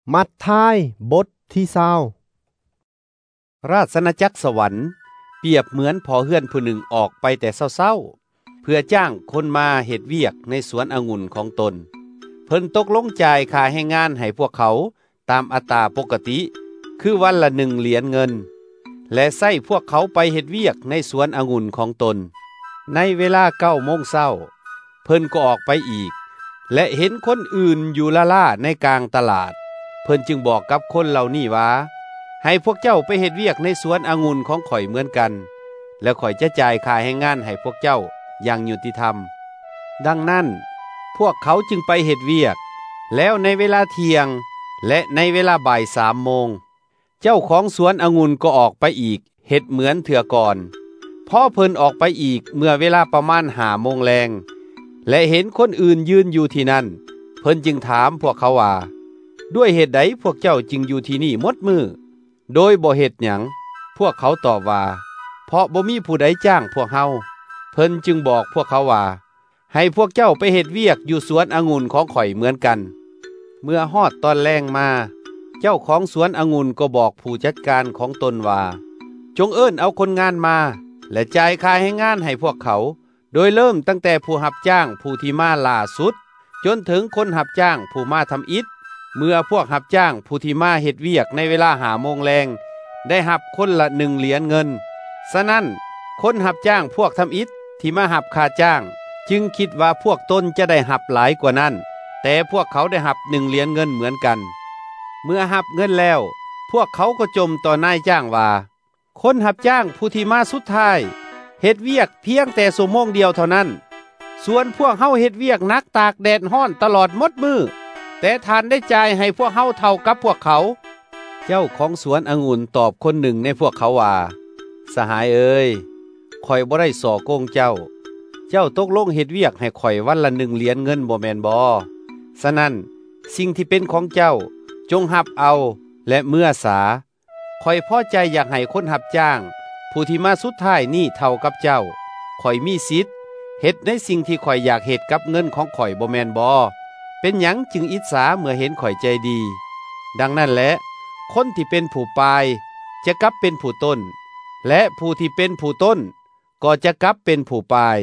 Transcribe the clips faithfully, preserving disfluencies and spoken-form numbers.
มัทธิวบทที่เก้าราชนาจักรสวรรค์เปรียบเหมือนพ่อเฮือนผู้หนึ่งออกไปแต่เช้าๆเพื่อจ้างคนมาเฮ็ดเวียกในสวนองุ่นของตนเพิ่นตกลงจ่ายค่าแรงงานให้พวกเขาตามอัตราปกติคือวันละหนึ่งเหรียญเงินและใช้พวกเขาไปเฮ็ดเวียกในสวนองุ่นของตนในเวลาเก้าโมงเช้าเพิ่นก็ออกไปอีกและเห็นคนอื่นอยู่ละล่าในกลางตลาดเพิ่นจึงบอกกับคนเหล่านี้ว่าให้พวกเจ้าไปเฮ็ดเวียกในสวนองุ่นของข่อยเหมือนกันแล้วข่อยจะจ่ายค่าแรงงานให้พวกเจ้าอย่างยุติธรรมดังนั้นพวกเขาจึงไปเฮ็ดเวียกแล้วในเวลาเที่ยงและในเวลาบ่ายสามโมงเจ้าของสวนองุ่นก็ออกไปอีกเฮ็ดเหมือนเถื่อก่อนพอเพิ่นออกไปอีกเมื่อเวลาประมาณห้าโมงแลงและเห็นคนอื่นยืนอยู่ที่นั่นเพิ่นจึงถามพวกเขาว่าด้วยเหตุใดพวกเจ้าจึงอยู่ที่นี่หมดมือโดยบ่เฮ็ดหยังพวกเขาตอบว่าเพราะบ่มีผู้ใดจ้างพวกเฮาเพิ่นจึงบอกพวกเขาว่าให้พวกเจ้าไปเฮ็ดเวียกอยู่สวนองุ่นของข่อยเหมือนกันเมื่อฮอดตอนแลงมาเจ้าของสวนองุ่นก็บอกผู้จัดการของตนว่าจงเอิ้นเอาคนงานมาและจ่ายค่าแรงงานให้พวกเขาโดยเริ่มตั้งแต่ผู้รับจ้างผู้ที่มาล่าสุดจนถึงคนรับจ้างผู้มาทำอิฐเมื่อพวกรับจ้างผู้ที่มาเฮ็ดเวียกในเวลาห้าโมงแลงได้รับคนละหนึ่งเหรียญเงินฉะนั้นคนรับจ้างพวกทำอิฐที่มารับค่าจ้างจึงคิดว่าพวกตนจะได้รับหลายกว่านั้นแต่พวกเขาได้รับหนึ่งเหรียญเงินเหมือนกันเมื่อรับเงินแล้วพวกเขาก็จมต่อนายจ้างว่าคนรับจ้างผู้ที่มาสุดท้ายเฮ็ดเวียกเพียงแต่ชั่วโมงเดียวเท่านั้นส่วนพวกเฮาเฮ็ดเวียกหนักตากแดดร้อนตลอดหมดมือแต่ท่านได้จ่ายให้พวกเฮาเท่ากับพวกเขาเจ้าของสวนองุ่นตอบคนหนึ่งในพวกเขาว่าสหายเอ๋ยข่อยบ่ได้ส่อโกงเจ้าเจ้าตกลงเฮ็ดเวียกให้ข่อยวันละหนึ่งเหรียญเงินบ่แม่นบ่ฉะนั้นสิ่งที่เป็นของเจ้าจงรับเอาและเมื่อสาข่อยพอใจอยากให้คนรับจ้างผู้ที่มาสุดท้ายนี่เท่ากับเจ้าข่อยมีสิทธิ์เฮ็ดในสิ่งที่ข่อยอยากเฮ็ดกับเงินของข่อยบ่แม่นบ่เป็นหยังจึงอิจฉาเมื่อเห็นข่อยใจดีดังนั้นแหละคนที่เป็นผู้ปลายจะกลับเป็นผู้ต้นและผู้ที่เป็นผู้ต้นก็จะกลับเป็นผู้ปลาย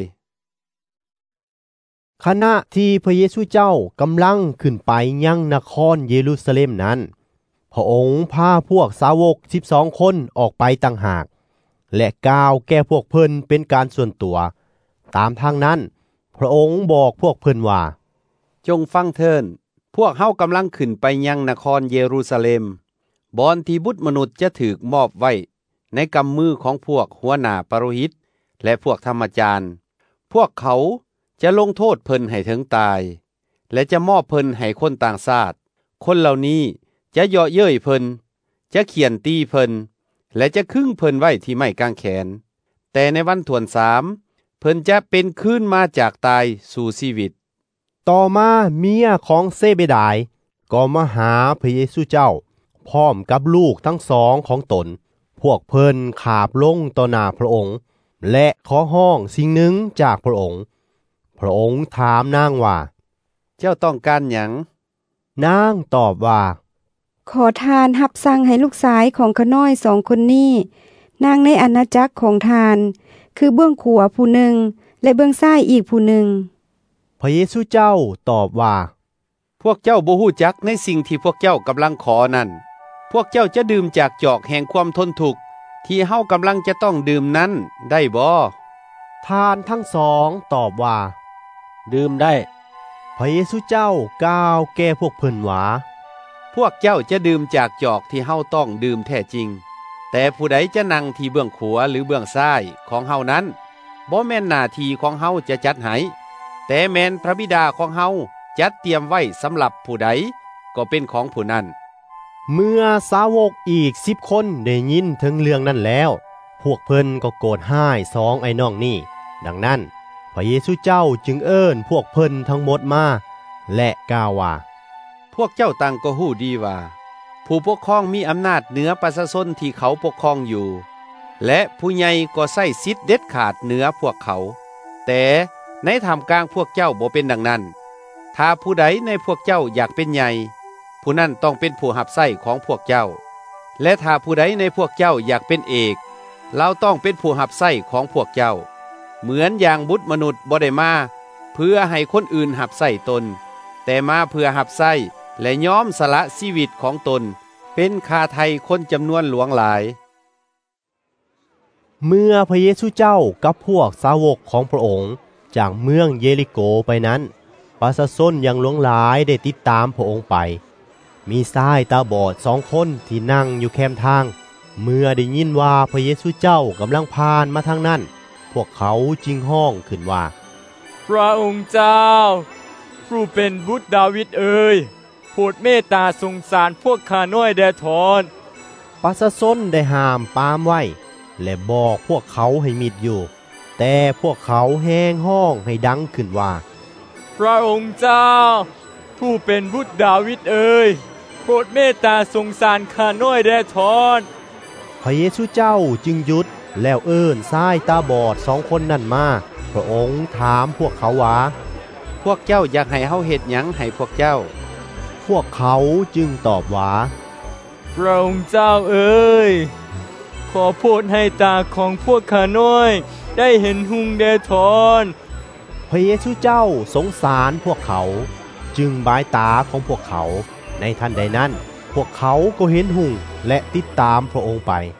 ขณะที่พระเยซูเจ้ากำลังขึ้นไปยังนครเยรูซาเล็มนั้นพระองค์พาพวกสาวกสิบสองคนออกไปต่างหากและกล่าวแก่พวกเพิ่นเป็นการส่วนตัวตามทางนั้นพระองค์บอกพวกเพิ่นว่าจงฟังเถิดพวกเฮากำลังขึ้นไปยังนครเยรูซาเล็มบอนที่บุตรมนุษย์จะถูกมอบไว้ในกำมือของพวกหัวหน้าปโรหิตและพวกธรรมจารย์พวกเขาจะลงโทษเพิ่นให้ถึงตายและจะมอบเพิ่นให้คนต่างชาติคนเหล่านี้จะเยาะเย้ยเพิ่นจะเขียนตีเพิ่นและจะขึงเพิ่นไว้ที่ไม้กางแขนแต่ในวันถ่วนสามเพิ่นจะเป็นคืนมาจากตายสู่ชีวิตต่อมาเมียของเซเบดายก็มาหาพระเยซูเจ้าพร้อมกับลูกทั้งสองของตนพวกเพิ่นขาบลงต่อหน้าพระองค์และขอห้องสิ่งหนึ่งจากพระองค์พระองค์ถามนางว่าเจ้าต้องการหยังนางตอบว่าขอทานรับสั่งให้ลูกชายของข้าน้อยสองคนนี้นางในอาณาจักรของทานคือเบื้องขวาผู้หนึ่งและเบื้องซ้ายอีกผู้หนึ่งพระเยซูเจ้าตอบว่าพวกเจ้าบ่ฮู้จักในสิ่งที่พวกเจ้ากำลังขอนั่นพวกเจ้าจะดื่มจากจอกแห่งความทนทุกข์ที่เฮากำลังจะต้องดื่มนั้นได้บ่ทานทั้งสองตอบว่าดื่มได้พระเยซูเจ้ากล่าวแก่พวกเพิ่นว่าพวกเจ้าจะดื่มจากจอกที่เฮาต้องดื่มแท้จริงแต่ผู้ใดจะนั่งที่เบื้องขวาหรือเบื้องซ้ายของเฮานั้นบ่แม่นหน้าที่ของเฮาจะจัดให้แต่แม่นพระบิดาของเฮาจัดเตรียมไว้สำหรับผู้ใดก็เป็นของผู้นั้นเมื่อสาวกอีกสิบคนได้ยินถึงเรื่องนั้นแล้วพวกเพิ่นก็โกรธห้ายสองไอ้น้องนี่ดังนั้นพระเยซูเจ้าจึงเอิ้นพวกเพิ่นทั้งหมดมาและกล่าวว่าพวกเจ้าต่างก็ฮู้ดีว่าผู้ปกครองมีอำนาจเหนือประชาชนที่เขาปกครองอยู่และผู้ใหญ่ก็ใช้สิทธิ์เด็ดขาดเหนือพวกเขาแต่ในท่ามกลางพวกเจ้าบ่เป็นดังนั้นถ้าผู้ใดในพวกเจ้าอยากเป็นใหญ่ผู้นั้นต้องเป็นผู้หับไส้ของพวกเจ้าและถ้าผู้ใดในพวกเจ้าอยากเป็นเอกเราต้องเป็นผู้หับไส้ของพวกเจ้าเหมือนอย่างบุตรมนุษย์บ่ได้มาเพื่อให้คนอื่นหับไส้ตนแต่มาเพื่อหับไส้และยอมสละชีวิตของตนเป็นค่าไถ่คนจำนวนหลวงหลายเมื่อพระเยซูเจ้ากับพวกสาวกของพระองค์จากเมืองเยริโกไปนั้นประชาชนยังหลวงหลายได้ติดตามพระองค์ไปมีชายตาบอดสองคนที่นั่งอยู่แคมทางเมื่อได้ยินว่าพระเยซูเจ้ากำลังผ่านมาทางนั้นพวกเขาจึงห้องขึ้นว่าพระองค์เจ้าผู้เป็นบุตรดาวิดเอ๋ยโปรดเมตตาสงสารพวกข้าน้อยแด่ทอนประชาชนได้ห้ามปามไว้และบอกพวกเขาให้มิดอยู่แต่พวกเขาแห้งห้องให้ดังขึ้นว่าพระองค์เจ้าผู้เป็นบุตรดาวิดเอ๋ยโปรดเมตตาสงสารข้าน้อยแด่ทอนพระเยซูเจ้าจึงหยุดแล้วเอิ้นชายตาบอดสองคนนั้นมาพระองค์ถามพวกเขาว่าพวกเจ้าอยากให้เฮาเฮ็ดหยังให้พวกเจ้าพวกเขาจึงตอบว่าพระองค์เจ้าเอ๋ยขอโปรดให้ตาของพวกข้าน้อยได้เห็นหุงแด่ทอนพระเยซูเจ้าสงสารพวกเขาจึงบายตาของพวกเขาในทันใดนั้นพวกเขาก็เห็นหุงและติดตามพระองค์ไป